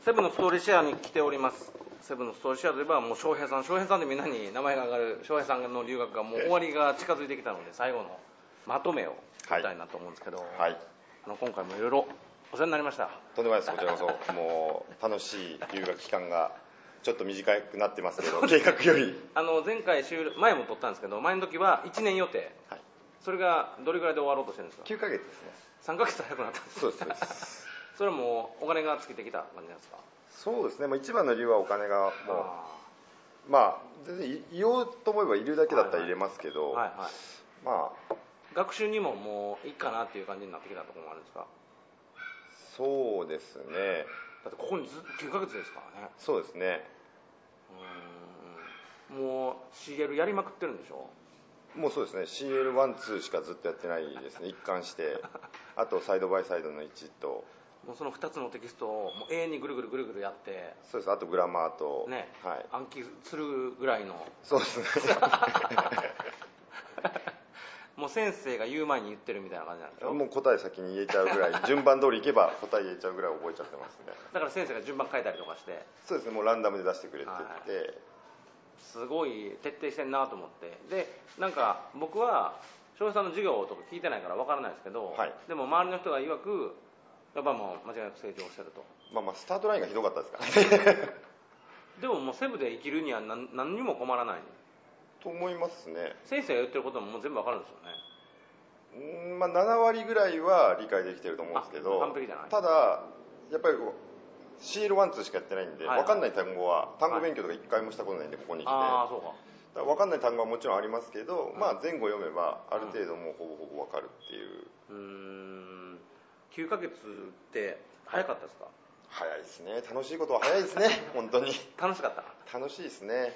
セブンのストーリーシェアに来ております。セブンのストーリーシェアといえばもう翔平さんでみんなに名前が上がる翔平さんの留学がもう終わりが近づいてきたので、最後のまとめを言いたいなと思うんですけど、 はい、 今回もいろいろお世話になりました。 とんでもないです。こちらこそもう楽しい留学期間がちょっと短くなってますけど計画より前回前も撮ったんですけど、前の時は1年予定、 はい、 それがどれぐらいで終わろうとしてるんですか？ 9ヶ月ですね。 3ヶ月早くなったんです。 そうですそれはもうお金が尽きてきた感じなんですか？ そうですね、一番の理由はお金がもうまあ全然言おうと思えばいるだけだったら入れますけど、 はいはい、 まあ学習にももういいかなっていう感じになってきたところもあるんですか？ そうですね。 だってここにずっと9ヶ月ですからね。 そうですね。 もう CL やりまくってるんでしょ？ もうそうですね、 CL1、2しかずっとやってないですね。一貫してあとサイドバイサイドの1と、 もうその2つのテキストをもう永遠にぐるぐるやって、 そうです、あとグラマーとね、 はい、 暗記するぐらいの。 そうですねもう先生が言う前に言ってるみたいな感じなんでしょ？もう答え先に言えちゃうぐらい順番通りいけば答え言えちゃうぐらい覚えちゃってますね。 だから先生が順番変えたりとかして。 そうですね、もうランダムで出してくれって言って、はい、 すごい徹底してんなと思って。でなんか僕は翔平さんの授業とか聞いてないから分からないですけど、はい、でも周りの人が曰くやっぱもう間違いなく成長してると。 まあスタートラインがひどかったですからねでももうセブで生きるには何にも困らないと思いますね。 先生が言ってることももう全部分かるんですよね。 まあ7割ぐらいは理解できてると思うんですけど、 完璧じゃない。 ただやっぱりCL1、2しかやってないんで、分かんない単語は単語勉強とか一回もしたことないんで、ここに来て、 そうか。 だから分かんない単語はもちろんありますけど、まあ前後読めばある程度もうほぼほぼ分かるっていう。 9ヶ月って早かったですか？ 早いですね。楽しいことは早いですね本当に。 楽しかった？ 楽しいですね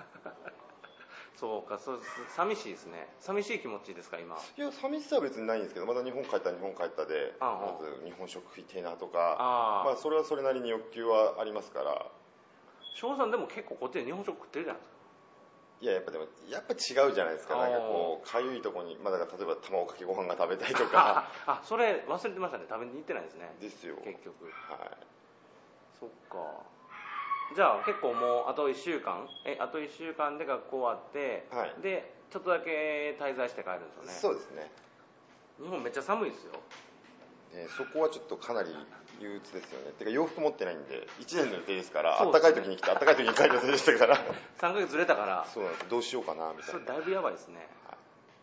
そうか。寂しいですね。寂しい気持ちですか今？ いや、寂しさは別にないんですけど、まだ日本帰ったら日本帰ったで、まず日本食食いてえなとか、まあそれはそれなりに欲求はありますから。 翔さんでも結構こっちで日本食食ってるじゃないですか。 いや、やっぱ違うじゃないですか。なんかこうかゆいとこに、だから例えば卵かけご飯が食べたいとかそれ忘れてましたね。食べに行ってないですね。 ですよ結局。 はい。 そっか。じゃあ結構もうあと1週間あと1週間で学校終わって、はい、でちょっとだけ滞在して帰るんですよね。 そうですね。 日本めっちゃ寒いですよ。 そこはちょっとかなり憂鬱ですよね。てか洋服持ってないんで1年の予定ですから、あったかい時に来てあったかい時に帰る予定でしたから 3ヶ月ずれたから。 そうなんです。どうしようかなみたいな。 それだいぶやばいですね、はい、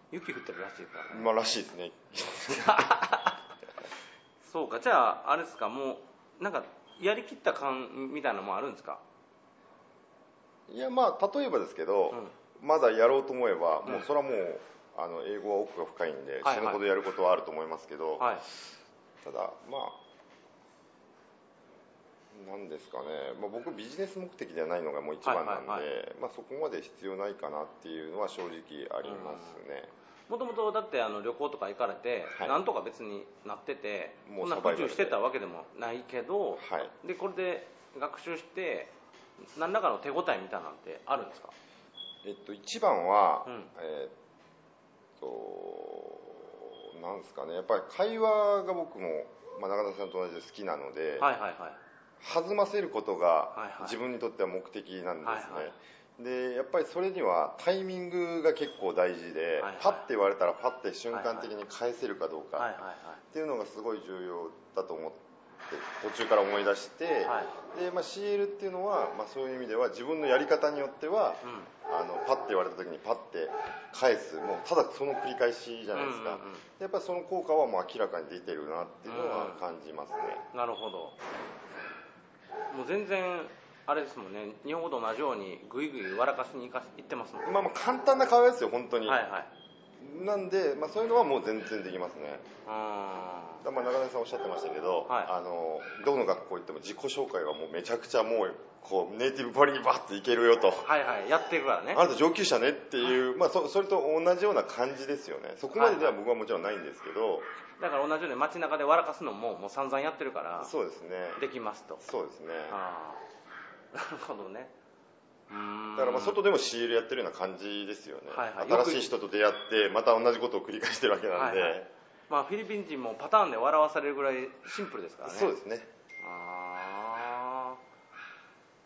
雪降ってるらしいからね。 まあらしいですねそうか。じゃああれですか、もうなんかやりきった感みたいなのもあるんですか？ いや、まあ例えばですけど、まだやろうと思えば、もうそれはもう英語は奥が深いんで、死ぬほどやることはあると思いますけど、ただまあなんですかね、僕ビジネス目的ではないのがもう一番なんで、そこまで必要ないかなっていうのは正直ありますね。 もともとだって旅行とか行かれて、なんとか別になってて、こんな不自由してたわけでもないけど、でこれで学習して何らかの手応えみたいなのってあるんですか？ 一番は、なんですかね、やっぱり会話が僕も、中田さんと同じで好きなので、弾ませることが自分にとっては目的なんですね。でやっぱりそれにはタイミングが結構大事で、パッて言われたらパッて瞬間的に返せるかどうかっていうのがすごい重要だと思って途中から思い出して、でCL っていうのは、そういう意味では自分のやり方によっては、パッて言われた時にパッて返す、もうただその繰り返しじゃないですか。やっぱりその効果はもう明らかに出てるなっていうのは感じますね。 なるほど。もう全然あれですもんね、日本語と同じようにグイグイ笑かしに行ってますもんね。 簡単な会話ですよ本当に。なんで、そういうのはもう全然できますね。中根さんおっしゃってましたけど、どの学校行っても自己紹介はもうめちゃくちゃもうこうネイティブばりにバッていけるよと、 やってるからね。 あなた上級者ねっていう、それと同じような感じですよね。そこまででは僕はもちろんないんですけど、 だから同じように街中で笑かすのももう散々やってるから、 そうですね、 できますと。 そうですね。 なるほどね。 だから外でも CL やってるような感じですよね。新しい人と出会ってまた同じことを繰り返してるわけなんで、 フィリピン人もパターンで笑わされるぐらいシンプルですからね。 そうですね。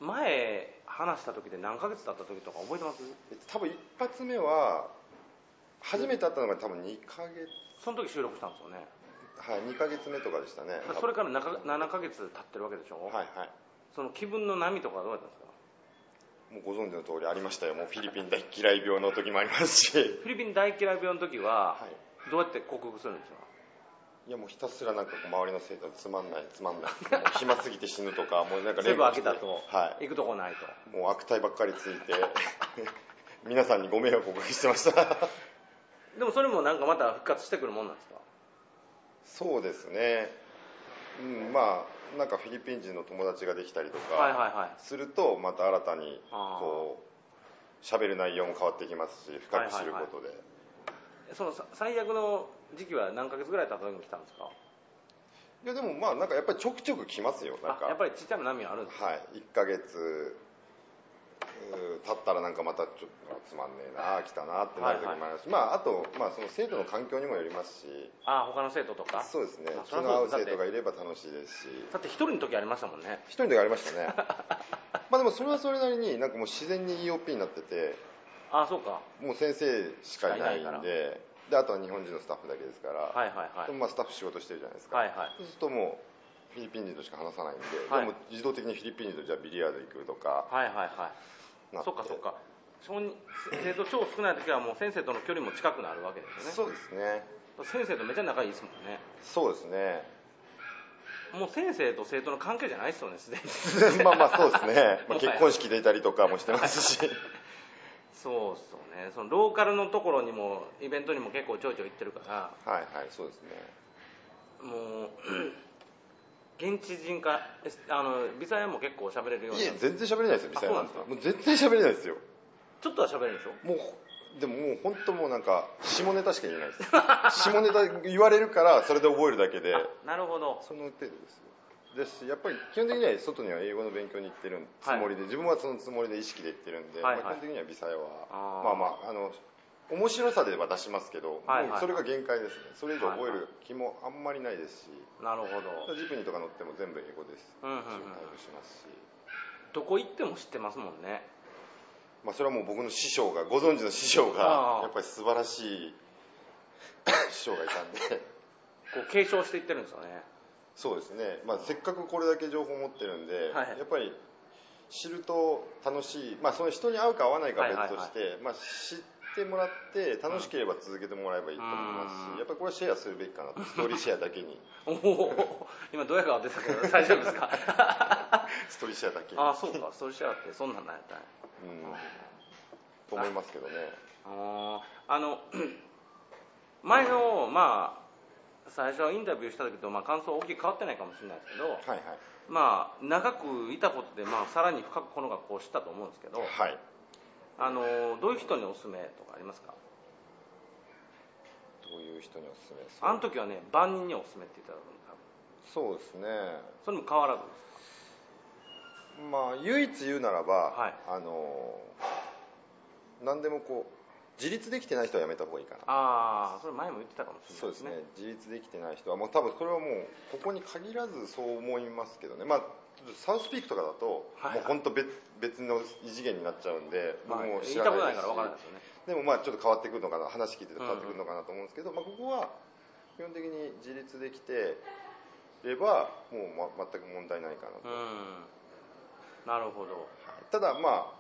前話した時で何ヶ月経った時とか覚えてます？ 多分一発目は初めて会ったのが多分2ヶ月、 その時収録したんですよね。 はい、2ヶ月目とかでしたね。 それから7ヶ月経ってるわけでしょ。 はいはい。 その気分の波とかどうやったんですか？ もうご存知の通りありましたよ。もうフィリピン大嫌い病の時もありますし。 フィリピン大嫌い病の時はどうやって克服するんですか？ いやもうひたすらなんか周りの生徒つまんないもう暇すぎて死ぬとか、もうなんか全部開けたと、 はい、 行くとこないと、もう悪態ばっかりついて皆さんにご迷惑をおかけしてましたでもそれもなんかまた復活してくるもんなんですか？ そうですね、まあなんかフィリピン人の友達ができたりとかすると、また新たにこう喋る内容も変わってきますし、深く知ることで、 その最悪の時期は何ヶ月ぐらい経った時に来たんですか？ いやでもまあなんかやっぱりちょくちょく来ますよ。なんかやっぱりちっちゃな波はあるんですか？ はい、1ヶ月経ったらなんかまたちょっとつまんねえな、来たなってなる時もありますし、あと、その生徒の環境にもよりますし、 他の生徒とか、 そうですね、気の合う生徒がいれば楽しいですし、 だって一人の時ありましたもんね。 一人の時ありましたねでもそれはそれなりになんかもう自然に EOP になってて、 そうか、 もう先生しかいないんで、あとは日本人のスタッフだけですから、でもスタッフ仕事してるじゃないですか、そうするともうフィリピン人としか話さないんで、でも自動的にフィリピン人とじゃあビリヤード行くとか、そっか生徒超少ない時はもう先生との距離も近くなるわけですよね。 そうですね、 先生とめっちゃ仲いいですもんね。 そうですね、 もう先生と生徒の関係じゃないですよね、すでにそうですね、結婚式出たりとかもしてますしそうですよね、そのローカルのところにもイベントにも結構ちょいちょい行ってるから、 そうですね、 もう現地人かビザヤも結構喋れるように。 いや全然喋れないですよ、ビザヤなんて。もう全然喋れないですよ。 ちょっとは喋れるでしょ。 でももう本当もうなんか下ネタしか言えないです下ネタ言われるからそれで覚えるだけで。 なるほど。 その程度ですよ。やっぱり基本的には外には英語の勉強に行ってるつもりで、自分はそのつもりで意識で行ってるんで、基本的にはビザヤは面白さでは出しますけど、もうそれが限界ですね。それ以上覚える気もあんまりないですし。 なるほど。 ジプニーとか乗っても全部英語です。対応しますし。 どこ行っても知ってますもんね。 それはもう僕の師匠が、ご存知の師匠がやっぱり素晴らしい師匠がいたんでこう継承していってるんですよね。 そうですね、せっかくこれだけ情報を持ってるんで、やっぱり知ると楽しい、その人に合うか合わないかは別として、知ってもらって楽しければ続けてもらえばいいと思いますし、やっぱりこれはシェアするべきかなと、ストーリーシェアだけに今ドヤ顔出たけど大丈夫ですかストーリーシェアだけに。 そうか、ストーリーシェアってそんなんなんやったんやと思いますけどね。 前の最初インタビューした時と感想大きく変わってないかもしれないですけど、長くいたことでさらに深くこの学校を知ったと思うんですけど、どういう人におすすめとかありますか？ どういう人におすすめ？ あの時はね、万人におすすめって言ったらそうですね。 それも変わらずですか？唯一言うならば、何でも自立できてない人はやめた方がいいかな。 それ前も言ってたかもしれないですね。 そうですね、自立できてない人は多分これはもうここに限らずそう思いますけどね。サウスピークとかだと、もう本当別の異次元になっちゃうんで、僕も知らないですし、でもちょっと変わってくるのかな、話聞いてて変わってくるのかなと思うんですけど、ここは基本的に自立できてればもう全く問題ないかなと。 なるほど。 ただ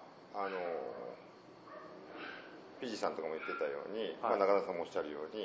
ピジさんとかも言ってたように、中田さんもおっしゃるように、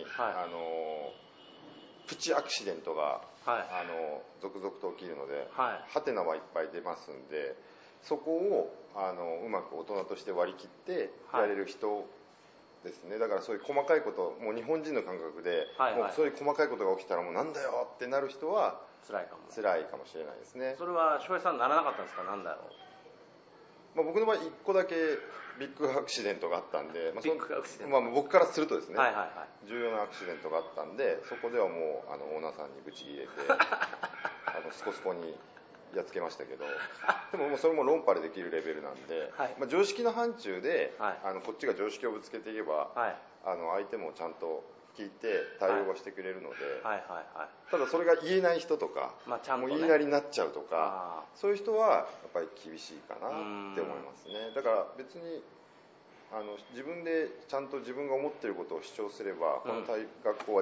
プチアクシデントが、続々と起きるので、ハテナはいっぱい出ますんで、そこをうまく大人として割り切ってやれる人ですね。だからそういう細かいこと、もう日本人の感覚で、もうそういう細かいことが起きたらもうなんだよってなる人は辛いかもしれないですね。 それは翔平さんならなかったんですか？なんだろう。 僕の場合1個だけビッグアクシデントがあったんで、僕からするとですね、重要なアクシデントがあったんで、そこではもうオーナーさんにブチ切れてスコスコにやっつけましたけど、でもそれも論破でできるレベルなんで、常識の範疇でこっちが常識をぶつけていけば、相手もちゃんと聞いて対応はしてくれるので、 はいはいはい、 ただそれが言えない人とか、 ちゃんとね、 もう言いなりになっちゃうとか、そういう人はやっぱり厳しいかなって思いますね。だから別に自分でちゃんと自分が思っていることを主張すれば、この学校は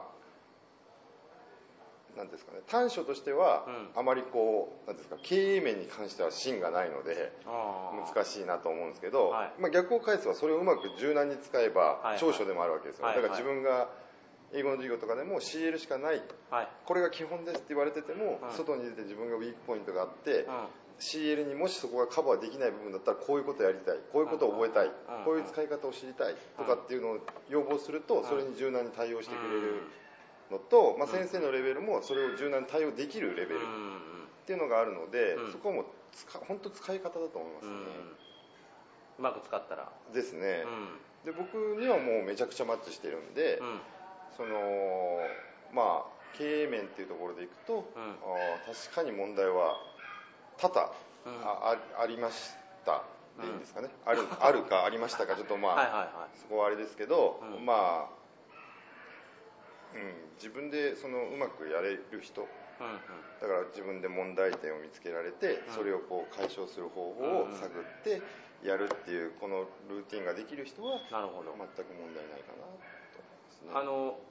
なんですかね、短所としては、あまりなんですか、経営面に関しては芯がないので難しいなと思うんですけど、逆を返せばそれをうまく柔軟に使えば長所でもあるわけですよ。だから自分が英語の授業とかでも CL しかない、これが基本ですって言われてても、外に出て自分がウィークポイントがあって、CL にもしそこがカバーできない部分だったらこういうことやりたい、こういうことを覚えたい、こういう使い方を知りたいとかっていうのを要望すると、それに柔軟に対応してくれるのと、先生のレベルもそれを柔軟に対応できるレベルっていうのがあるので、そこはもう本当使い方だと思いますね。 うまく使ったらですね。で僕にはもうめちゃくちゃマッチしてるんで、経営面っていうところでいくと、確かに問題は多々ありましたでいいんですかね、あるかありましたか、ちょっとそこはあれですけど、自分でうまくやれる人、だから自分で問題点を見つけられて、それを解消する方法を探ってやるっていうこのルーティンができる人は全く問題ないかなと思います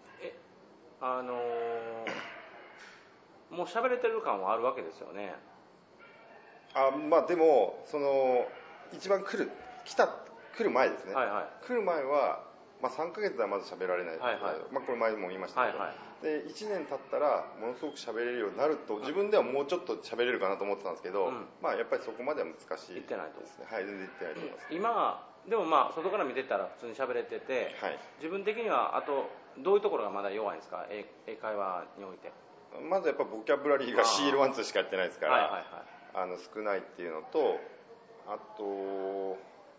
ね。 もう喋れてる感はあるわけですよね。 でも一番来る前ですね、来る前は、3ヶ月ではまず喋られない、これ前も言いましたけど、で1年経ったらものすごく喋れるようになると自分ではもうちょっと喋れるかなと思ってたんですけど、やっぱりそこまでは難しいですね。 いってないとですね。 全然いってないと思います。 今でも外から見てたら普通に喋れてて、自分的にはあとどういうところがまだ弱いんですか、英会話において。 まずやっぱボキャブラリーが CL1、2しかやってないですから、少ないっていうのと、あと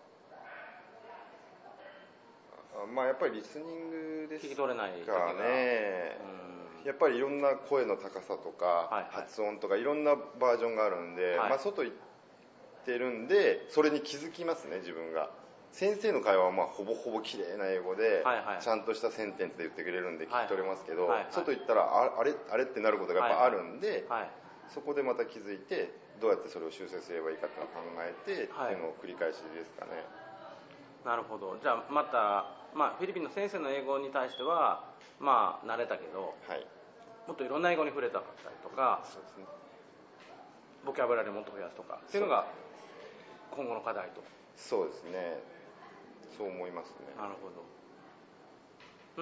やっぱりリスニングですかね。 聞き取れない時がやっぱりいろんな声の高さとか、発音とかいろんなバージョンがあるんで、外行ってるんでそれに気づきますね、自分が。先生の会話はほぼほぼ綺麗な英語で、ちゃんとしたセンテンスで言ってくれるんで聞き取れますけど、外行ったらあれってなることがやっぱあるんで、そこでまた気づいてどうやってそれを修正すればいいかっていうのを考えてっていうのを繰り返しですかね。 なるほど。じゃあまた、フィリピンの先生の英語に対しては慣れたけど、もっといろんな英語に触れたかったりとか、ボキャブラリーをもっと増やすとかっていうのが今後の課題と。 そうですね、そう思いますね。 なるほど。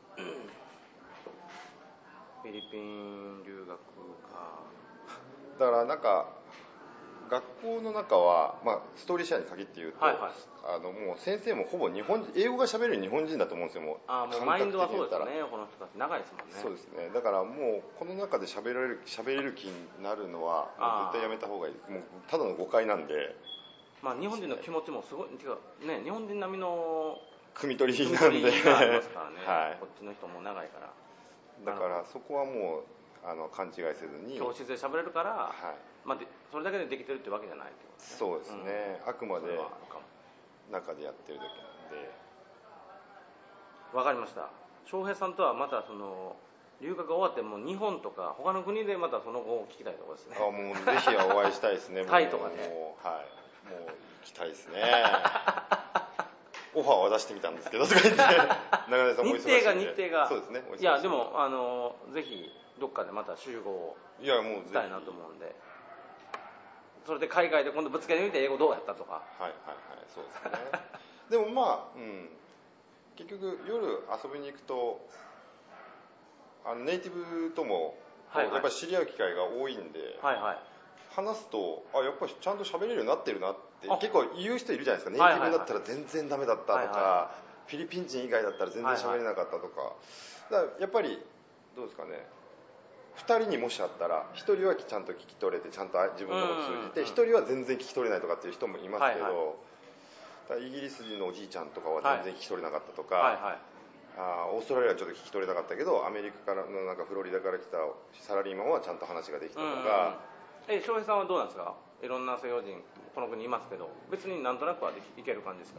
フィリピン留学か。 だから学校の中は、ストーリーシェアに限って言うと、もう先生もほぼ英語が喋れる日本人だと思うんですよ。もうマインドはそうですよね。この人たち長いですもんね。 そうですね。だからもうこの中で喋れる気になるのは絶対やめた方がいい。もうただの誤解なんで。 日本人の気持ちもすごい日本人並みの汲み取りなんでがありますからね。こっちの人も長いから。 だからそこはもう勘違いせずに。 教室で喋れるから、それだけでできてるってわけじゃないってことですね。 そうですね。あくまで中でやってるだけなんで。 わかりました。翔平さんとはまた留学が終わっても日本とか他の国でまたその後を聞きたいところですね。 もうぜひお会いしたいですね。 タイとかね。 もう行きたいですね。オファーは出してみたんですけどとか言って、中根さんも忙しいんで。 日程がそうですね。 いやでもぜひどっかでまた集合したいなと思うんで、それで海外で今度ぶつけてみて英語どうやったとか。 そうですね。でも結局夜遊びに行くとネイティブともやっぱり知り合う機会が多いんで、話すとやっぱりちゃんと喋れるようになってるなって結構言う人いるじゃないですか。ネイティブだったら全然ダメだったとか、フィリピン人以外だったら全然喋れなかったとか。だからやっぱりどうですかね、2人にもしあったら1人はちゃんと聞き取れてちゃんと自分のこと通じて、1人は全然聞き取れないとかっていう人もいますけど、イギリス人のおじいちゃんとかは全然聞き取れなかったとか、オーストラリアはちょっと聞き取れなかったけどアメリカからのフロリダから来たサラリーマンはちゃんと話ができたとか。 翔平さんはどうなんですか。いろんな西洋人この国いますけど別になんとなくはいける感じですか。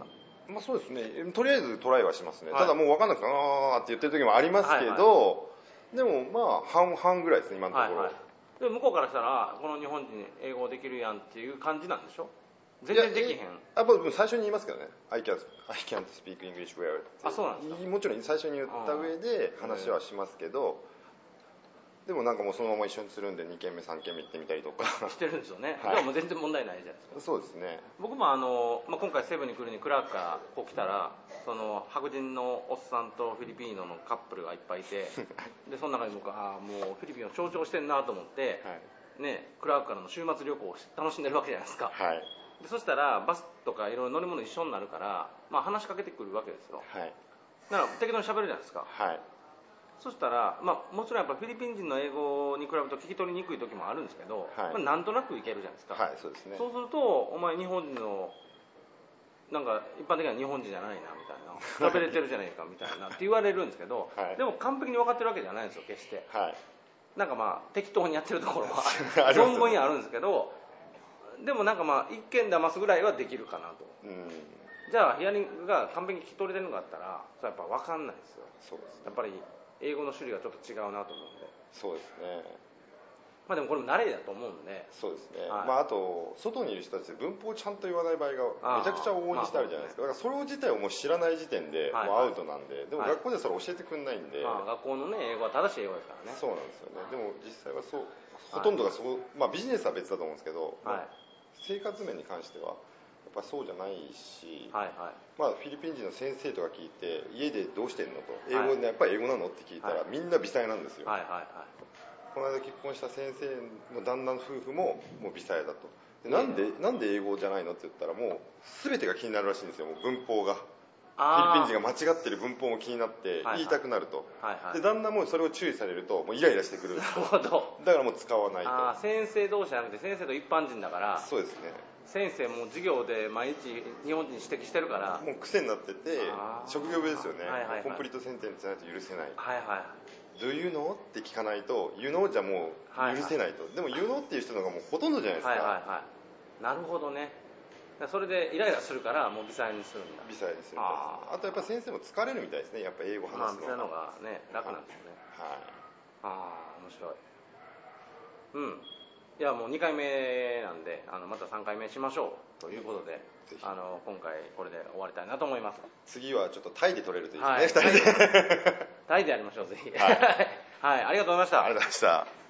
まあそうですね、とりあえずトライはしますね、ただもう分かんなくてあーって言ってる時もありますけど、でもまあ半々ぐらいですね今のところ。 で向こうからしたらこの日本人英語できるやんっていう感じなんでしょ。全然できへん。 最初に言いますけどね、I can't speak English well って。 あ、そうなんですか。 もちろん最初に言った上で話はしますけど、でもなんかもうそのまま一緒にするんで2軒目3軒目行ってみたりとかしてるんですよね。でも全然問題ないじゃないですか。 そうですね。 僕も今回セブンに来るにクラークからこう来たら、その白人のおっさんとフィリピーノのカップルがいっぱいいてでその中に僕もうフィリピンを象徴してんなと思って、ね、クラークからの週末旅行を楽しんでるわけじゃないですか。でそしたらバスとかいろいろ乗り物一緒になるから、話しかけてくるわけですよ。だから適当に喋るじゃないですか。そしたら、もちろんやっぱフィリピン人の英語に比べると聞き取りにくい時もあるんですけど、なんとなくいけるじゃないですか。 そうですね。 そうするとお前日本人のなんか一般的には日本人じゃないなみたいな、喋れてるじゃないかみたいなって言われるんですけど、でも完璧に分かってるわけじゃないんですよ決して。なんか適当にやってるところは存分にあるんですけど、でもなんか一見騙すぐらいはできるかなと。じゃあヒアリングが完璧に聞き取れてるのかあったらそれやっぱ分かんないですよ。 そうですね。 やっぱり英語の種類がちょっと違うなと思うんで。 そうですね。 でもこれも慣れだと思うんで。 そうですね。あと外にいる人たちで文法をちゃんと言わない場合がめちゃくちゃ往々にしてあるじゃないですか。だからそれ自体をもう知らない時点でもうアウトなんで、でも学校でそれ教えてくんないんで。 学校のね英語は正しい英語ですからね。 そうなんですよね。でも実際はほとんどがビジネスは別だと思うんですけど、生活面に関してはやっぱそうじゃないし、フィリピン人の先生とか聞いて家でどうしてんのと英語でやっぱり英語なのって聞いたらみんな微細なんですよ。この間結婚した先生の旦那の夫婦ももう微細だと。なんで英語じゃないのって言ったらもう全てが気になるらしいんですよ。もう文法がフィリピン人が間違ってる文法も気になって言いたくなると。で旦那もそれを注意されるともうイライラしてくる。なるほど。だからもう使わないと。 先生同士じゃなくて先生と一般人だから。 そうですね。 先生も授業で毎日日本人指摘してるからもう癖になってて職業病ですよね。コンプリートセンテンスじゃないと許せない。Do you know? って聞かないと You know じゃもう許せないと。でも You know っていう人の方がもうほとんどじゃないですか。 なるほどね。それでイライラするからもう微細にするんだ。 微細にするんだ。あとやっぱ先生も疲れるみたいですね。やっぱ英語話すのが。 微細のがね楽なんですよね。面白い。いやもう2回目なんでまた3回目しましょうということで今回これで終わりたいなと思います。 次はちょっとタイで取れるといいですね。2人でタイでやりましょうぜひ。はい、ありがとうございました。 ありがとうございました。